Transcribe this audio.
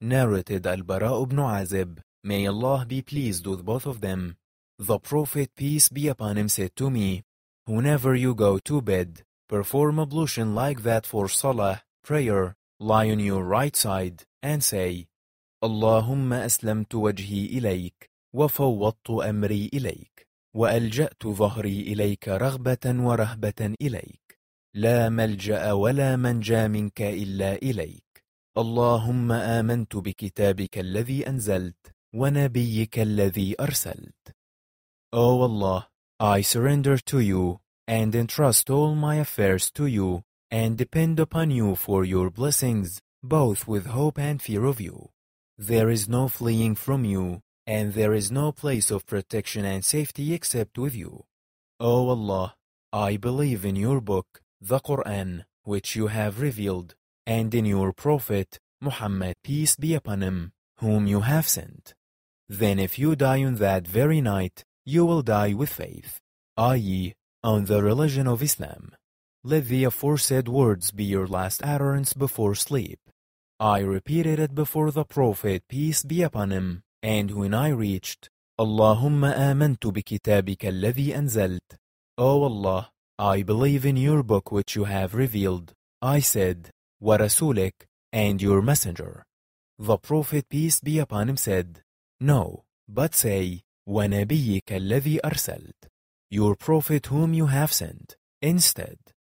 Narrated Al-Bara ibn Azib, may Allah be pleased with both of them. The Prophet, peace be upon him, said to me, whenever you go to bed, perform ablution like that for salah, prayer, lie on your right side, and say, Allahumma aslamtu wajhi ilayk, wa fawwadtu amri ilayk, wa alja'tu dhahri ilayka raghbatan wa rahbatan ilayk, la malja'a wa la manja minka illa ilayk. اللهم آمنت بكتابك الذي أنزلت ونبيك الذي أرسلت. O Allah, I surrender to you and entrust all my affairs to you and depend upon you for your blessings, both with hope and fear of you. There is no fleeing from you, and there is no place of protection and safety except with you. O Allah, I believe in your book, the Quran, which you have revealed, and in your Prophet, Muhammad, peace be upon him, whom you have sent. Then if you die on that very night, you will die with faith, i.e., on the religion of Islam. Let the aforesaid words be your last utterance before sleep. I repeated it before the Prophet, peace be upon him, and when I reached, Allahumma amantu bi kitabika alladhi anzalt, O Allah, I believe in your book which you have revealed, I said, wa rasulik, and your messenger. The Prophet, peace be upon him, said, no, but say, wa nabiyyika alladhi arsalt, your Prophet whom you have sent, instead.